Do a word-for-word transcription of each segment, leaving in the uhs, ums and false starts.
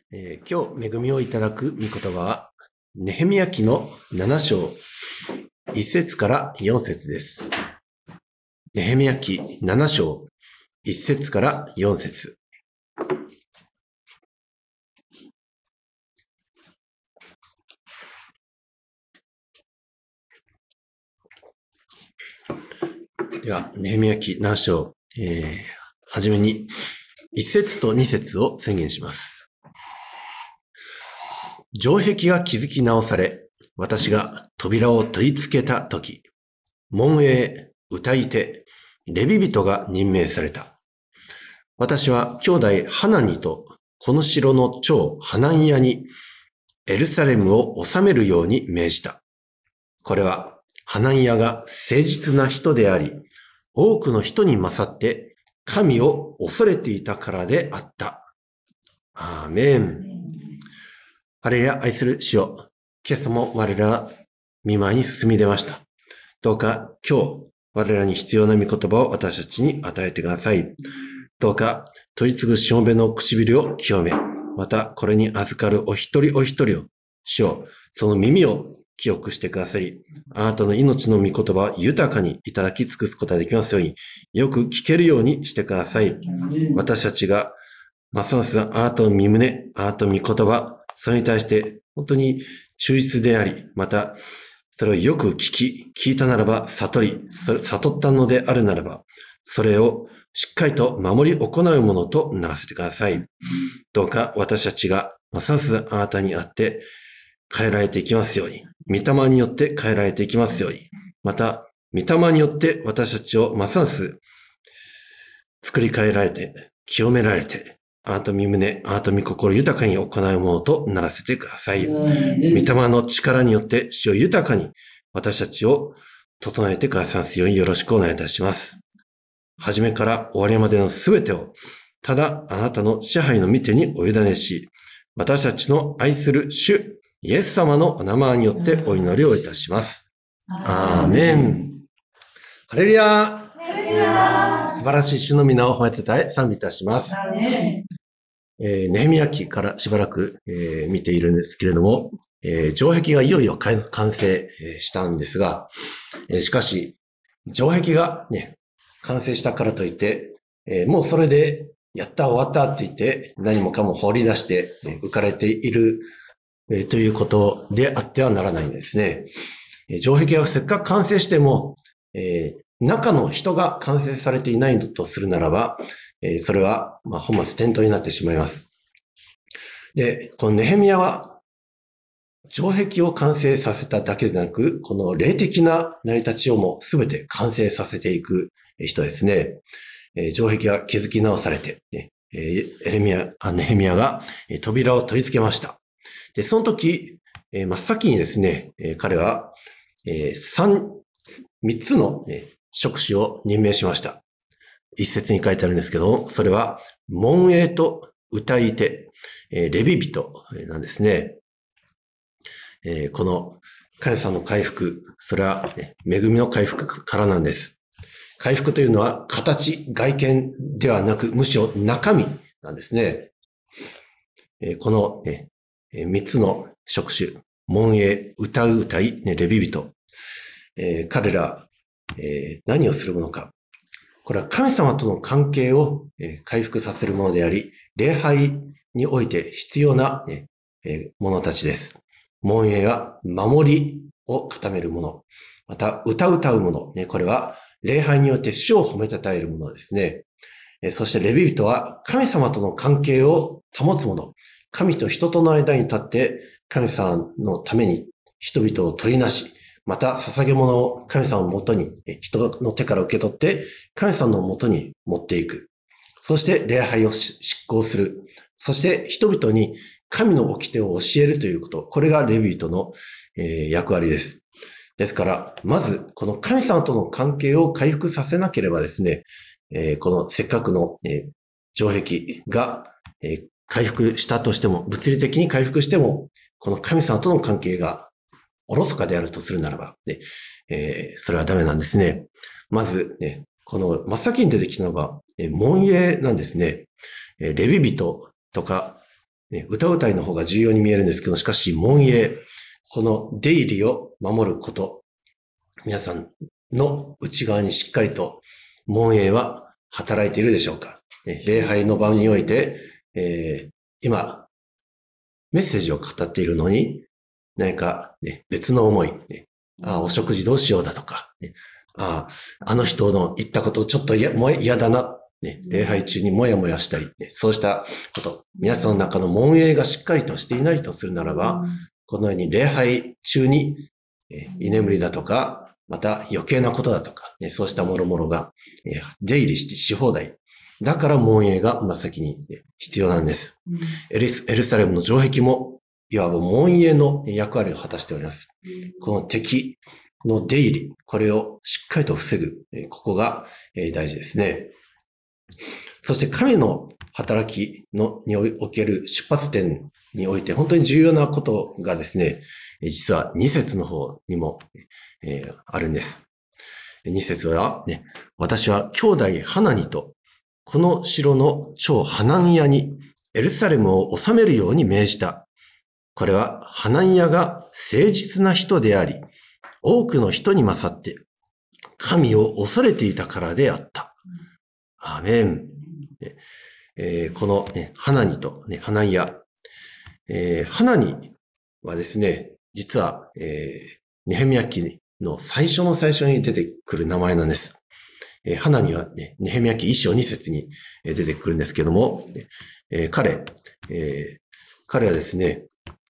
えー今日恵みをいただく御言葉は、ネヘミヤ記のなな章いち節からよん節です。ネヘミヤ記なな章いち節からよん節。では、ネヘミヤ記なな章、えー、はじめにいち節とに節を宣言します。城壁が築き直され、私が扉を取り付けたとき、門営、歌い手、レビ人が任命された。私は兄弟ハナニとこの城の長ハナンヤにエルサレムを治めるように命じた。これはハナンヤが誠実な人であり、多くの人に勝って神を恐れていたからであった。アーメン。ハレルヤ、愛する主よ、今朝も我らは御前に進み出ました。どうか今日我らに必要な御言葉を私たちに与えてください。どうか取り次ぐしもべの唇を清め、またこれに預かるお一人お一人を、主よ、その耳を清くしてくださり、あなたの命の御言葉を豊かにいただき尽くすことができますように、よく聞けるようにしてください。私たちがますますあなたの御胸、あなたの御言葉、それに対して本当に忠実であり、またそれをよく聞き、聞いたならば悟り、悟ったのであるならば、それをしっかりと守り行うものとならせてください。どうか私たちがますますあなたにあって変えられていきますように、御霊によって変えられていきますように、また御霊によって私たちをますます作り変えられて、清められて、あなた御胸、あなた御心豊かに行うものとならせてください。御霊の力によって主を豊かに私たちを整えてくださいようによろしくお願いいたします。初めから終わりまでのすべてを、ただあなたの支配の御手にお委ねし、私たちの愛する主、イエス様のお名前によってお祈りをいたします。アーメン。ハレルヤ。素晴らしい主の皆を褒めてたえ賛美いたします。えー、ネヘミヤ記からしばらく、えー、見ているんですけれども、えー、城壁がいよいよ完成したんですが、えー、しかし、城壁がね、完成したからといって、えー、もうそれでやった終わったって言って何もかも放り出して、ね、浮かれている、えー、ということであってはならないんですね。えー、城壁がせっかく完成しても、えー、中の人が完成されていないとするならば、えー、それは、まあ、本末転倒になってしまいます。で、このネヘミヤは、城壁を完成させただけでなく、この霊的な成り立ちをも全て完成させていく人ですね。えー、城壁が築き直されて、ね、えー、エレミヤ、あ、ネヘミヤが、えー、扉を取り付けました。で、その時、えー、真っ先にですね、えー、彼は、えー、三、三つの、ね、職種を任命しました。一節に書いてあるんですけど、それは、門営と歌い手、えー、レビ人なんですね。えー、この神様の回復、それは、ね、恵みの回復からなんです。回復というのは形、外見ではなく、むしろ中身なんですね。えー、この、ね、三つの職種、門営、歌う歌い、ね、レビ人、えー、彼ら、えー、何をするものか。これは神様との関係を回復させるものであり、礼拝において必要なものたちです。門営は守りを固めるもの。また、歌う歌うもの。これは礼拝によって主を褒めたたえるものですね。そしてレビ人は神様との関係を保つもの。神と人との間に立って神様のために人々を取りなし、また捧げ物を神様のもとに、人の手から受け取って、神様のもとに持っていく。そして礼拝を執行する。そして人々に神の掟を教えるということ。これがレビ人の役割です。ですから、まず、この神様との関係を回復させなければですね、このせっかくの城壁が回復したとしても、物理的に回復しても、この神様との関係がおろそかであるとするならば、ねえー、それはダメなんですね。まず、ね、この真っ先に出てきたのが、門営なんですね。レビ人とか、 ね、歌うたいの方が重要に見えるんですけど、しかし門営、この出入りを守ること、皆さんの内側にしっかりと門営は働いているでしょうか。ね、礼拝の場において、えー、今、メッセージを語っているのに、何か、ね、別の思い、ね、ああ、お食事どうしようだとか、ね、ああ、あの人の言ったことちょっと嫌だな、ね、礼拝中にもやもやしたり、ね、そうしたこと、皆さんの中の門営がしっかりとしていないとするならば、このように礼拝中に、え居眠りだとか、また余計なことだとか、ね、そうしたもろもろが、え出入りしてし放題。だから門営が真っ先に必要なんです。エルサレムの城壁もいわば門営の役割を果たしております。この敵の出入り、これをしっかりと防ぐ、ここが大事ですね。そして神の働きのにおける出発点において本当に重要なことがですね、実はに節の方にも、えー、あるんです。に節は、ね、私は兄弟ハナニとこの城の長ハナンヤにエルサレムを治めるように命じた。これはハナンヤが誠実な人であり、多くの人に勝って神を恐れていたからであった。アーメン。えー、この、ね、ハナニと、ね、ハナンヤ、えー、ハナニはですね、実は、えー、ネヘミヤ記の最初の最初に出てくる名前なんです。えー、ハナニは、ね、ネヘミヤ記一章二節に出てくるんですけども、えー、彼、えー、彼はですね、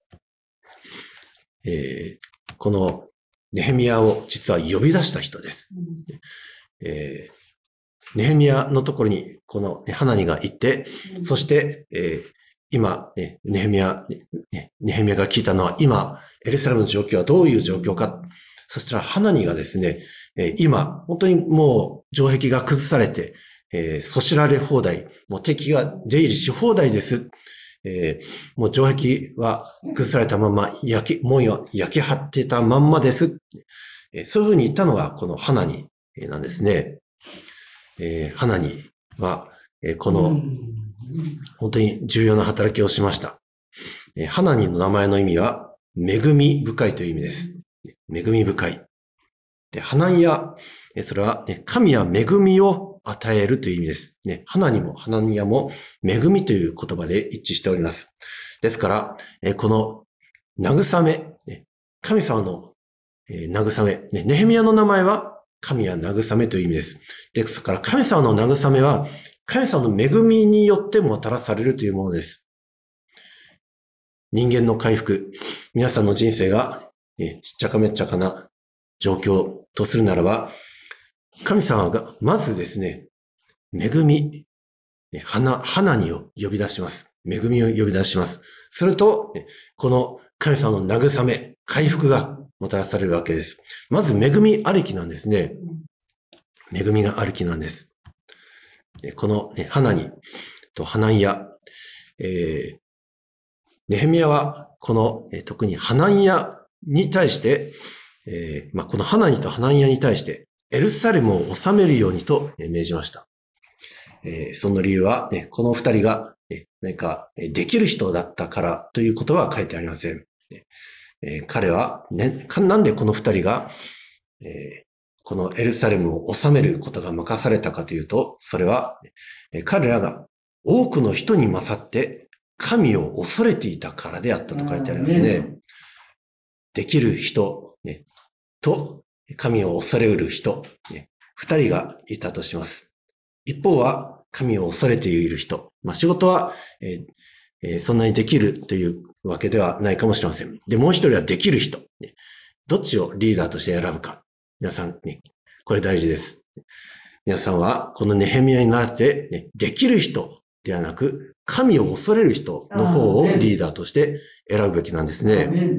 えー、このネヘミヤを実は呼び出した人です。えー、ネヘミヤのところにこのハナニが行って、そして、えー、今、ネヘミヤ、ネヘミヤが聞いたのは今、エルサレムの状況はどういう状況か。そしたらハナニがですね、今、本当にもう城壁が崩されて、えー、そしられ放題、もう敵が出入りし放題です。えー、もう城壁は崩されたまま、焼き、もう焼き張ってたまんまです。えー、そういうふうに言ったのがこのハナニなんですね。えー、ハナニは、えー、この本当に重要な働きをしました。えー、ハナニの名前の意味は恵み深いという意味です。恵み深い。で、ハナンヤ、それは、ね、神は恵みを与えるという意味です。ね、ハナニもハナンヤも恵みという言葉で一致しております。ですから、この慰め、神様の慰め、ネヘミヤの名前は神は慰めという意味です。ですから神様の慰めは神様の恵みによってもたらされるというものです。人間の回復、皆さんの人生がちっちゃかめっちゃかな状況とするならば、神様がまずですね、恵み、花、花にを呼び出します。恵みを呼び出します。すると、この神様の慰め、回復がもたらされるわけです。まず恵みありきなんですね。恵みがありきなんです。この、ね、花にとハナンヤ、えー、ネヘミヤはこの、特にハナンヤに対して、えーまあ、このハナニとハナンヤに対してエルサレムを治めるようにと命じました。えー、その理由は、ね、この二人が、ね、何かできる人だったからということは書いてありません。えー、彼は、ね、なんでこの二人が、えー、このエルサレムを治めることが任されたかというと、それは、彼らが多くの人に勝って神を恐れていたからであったと書いてありますね。できる人、ね、と神を恐れうる人、ね、二人がいたとします。一方は神を恐れている人。まあ、仕事は、えー、そんなにできるというわけではないかもしれません。で、もう一人はできる人。どっちをリーダーとして選ぶか。皆さん、ね、これ大事です。皆さんはこのネヘミヤになって、ね、できる人ではなく、神を恐れる人の方をリーダーとして選ぶべきなんですね。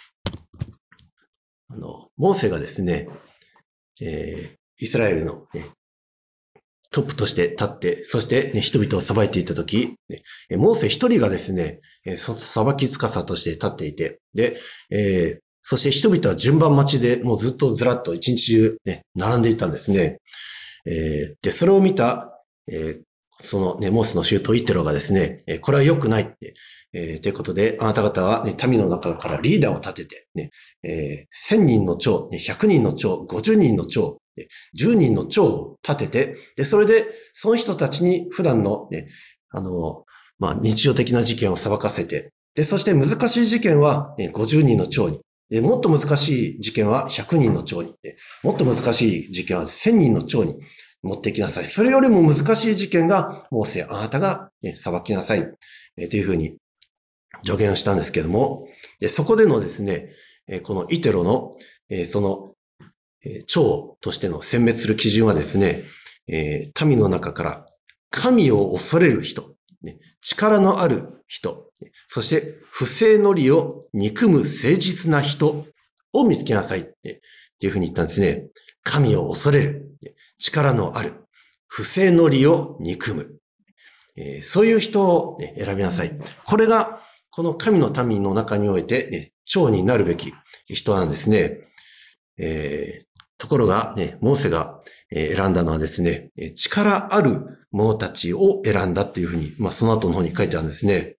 あの、モーセがですね、えー、イスラエルの、ね、トップとして立って、そして、ね、人々を裁いていったとき、ね、モーセ一人がですね、裁き司として立っていて、で、えー、そして人々は順番待ちでもうずっとずらっと一日中、ね、並んでいたんですね。えー、で、それを見た、えー、 そのね、モーセの舅イテロがですね、これは良くないって、えー、ということで、あなた方は、ね、民の中からリーダーを立てて、ね、えー、せんにんの長、ひゃくにんの長、ごじゅうにんの長、じゅうにんの長を立てて、で、それで、その人たちに普段の、ね、あの、まあ、日常的な事件を裁かせて、で、そして難しい事件は、ね、ごじゅうにんの長に、で、もっと難しい事件はひゃくにんの長に、もっと難しい事件はせんにんの長に持ってきなさい。それよりも難しい事件が、モーセ、あなたが、ね、裁きなさい。えというふうに助言をしたんですけども、でそこでのですね、このイテロの、その、長としての選別する基準はですね、民の中から神を恐れる人、力のある人、そして不正の利を憎む誠実な人を見つけなさいっていうふうに言ったんですね。神を恐れる、力のある、不正の利を憎む、そういう人を選びなさい。これがこの神の民の中において長になるべき人なんですね。えー、ところが、ね、モーセが選んだのはですね、力ある者たちを選んだっていうふうに、まあ、その後の方に書いてあるんですね。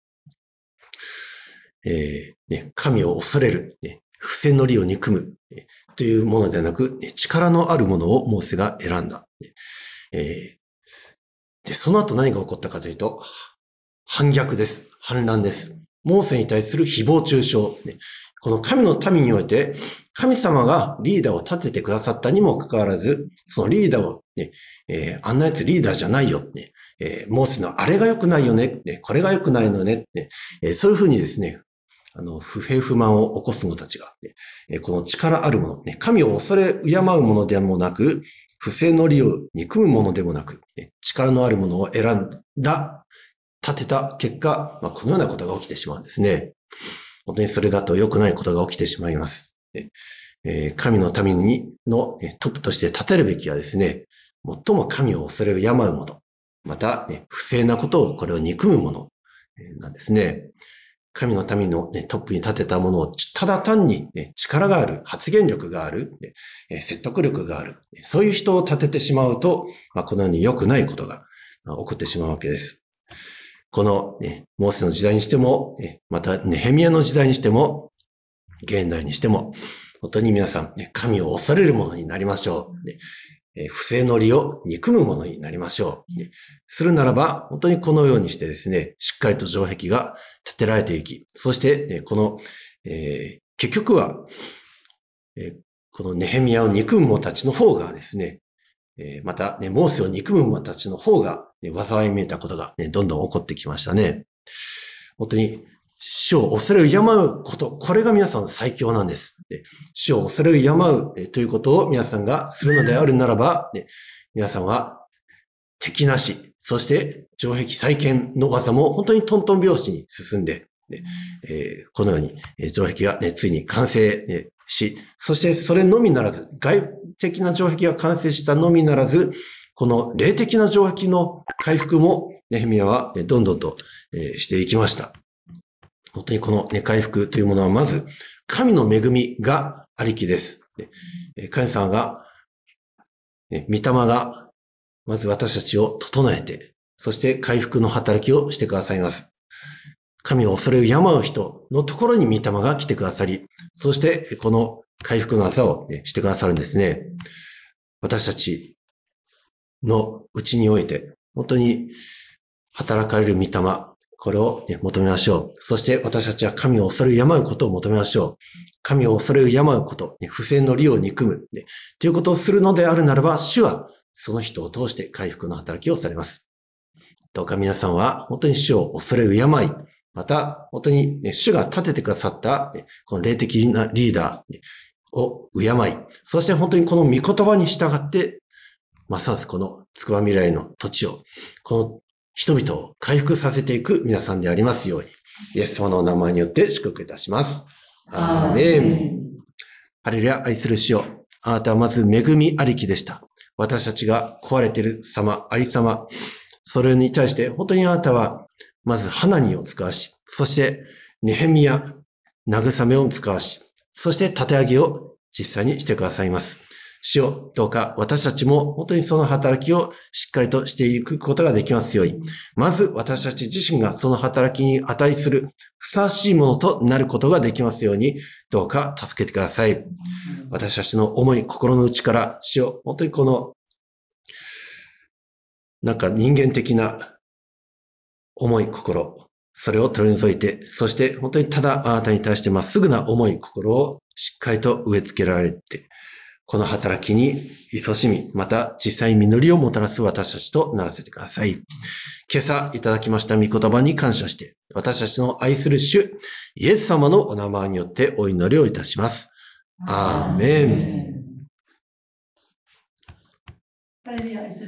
えー、ね神を恐れる、ね、不正の利を憎む、ね、というものではなく、力のあるものをモーセが選んだ。えー、で、その後何が起こったかというと、反逆です。反乱です。モーセに対する誹謗中傷。この神の民において、神様がリーダーを立ててくださったにもかかわらず、そのリーダーを、ねえー、あんなやつリーダーじゃないよ、ねえー、モーセのあれが良くないよね、ねこれが良くないのね、ねえー、そういうふうにですね、あの不平不満を起こす者たちが、ね、この力あるもの、ね、神を恐れ敬うものでもなく、不正の利を憎むものでもなく、ね、力のあるものを選んだ、立てた結果、まあ、このようなことが起きてしまうんですね。本当にそれだと良くないことが起きてしまいます。えー、神の民にのトップとして立てるべきはですね、最も神を恐れ敬うもの、また、ね、不正なことをこれを憎むものなんですね。神の民の、ね、トップに立てたものをただ単に、ね、力がある、発言力がある、ね、説得力がある、そういう人を立ててしまうと、まあ、このように良くないことが起こってしまうわけです。この、ね、モーセの時代にしても、ね、またネヘミヤの時代にしても、現代にしても、本当に皆さん、ね、神を恐れるものになりましょう。ねえ不正の利を憎むものになりましょう。ね、するならば、本当にこのようにしてですね、しっかりと城壁が建てられていき、そして、ね、この、えー、結局は、えー、このネヘミヤを憎む者たちの方がですね、えー、また、ね、モーセを憎む者たちの方が、ね、災いめいたことが、ね、どんどん起こってきましたね。本当に、主を恐れ敬うこと、これが皆さん最強なんです。主を恐れ敬うということを皆さんがするのであるならば、皆さんは敵なし、そして城壁再建の技も本当にトントン拍子に進んで、このように城壁がついに完成し、そしてそれのみならず、外的な城壁が完成したのみならず、この霊的な城壁の回復もネヘミヤはどんどんとしていきました。本当にこの、ね、回復というものはまず神の恵みがありきです。神様が、御霊がまず私たちを整えて、そして回復の働きをしてくださいます。神を恐れ敬う人のところに御霊が来てくださり、そしてこの回復の技をしてくださるんですね。私たちのうちにおいて、本当に働かれる御霊、これを求めましょう。そして私たちは神を恐れ敬うことを求めましょう。神を恐れ敬うこと、不正の利を憎む、ということをするのであるならば、主はその人を通して回復の働きをされます。どうか皆さんは本当に主を恐れ敬い、また本当に主が立ててくださったこの霊的なリーダーを敬い、そして本当にこの御言葉に従って、ますますこのつくば未来の土地を、この人々を回復させていく皆さんでありますように、イエス様のお名前によって祝福いたします。アーメン。ハレルヤ、愛する主よ、あなたはまず恵みありきでした。私たちが壊れている様、ありさま、それに対して本当にあなたはまずハナニを使わし、そしてネヘミヤ、慰めを使わし、そして立て上げを実際にしてくださいます。 主よ、どうか私たちも本当にその働きをしっかりとしていくことができますように、まず私たち自身がその働きに値するふさわしいものとなることができますように、どうか助けてください。私たちの思い、心の内から、主よ、本当にこの、なんか人間的な思い、心、それを取り除いて、そして本当にただあなたに対してまっすぐな思い、心をしっかりと植え付けられて、この働きに勤しみ、また実際に実りをもたらす私たちとならせてください。今朝いただきました御言葉に感謝して、私たちの愛する主、イエス様のお名前によってお祈りをいたします。アーメン。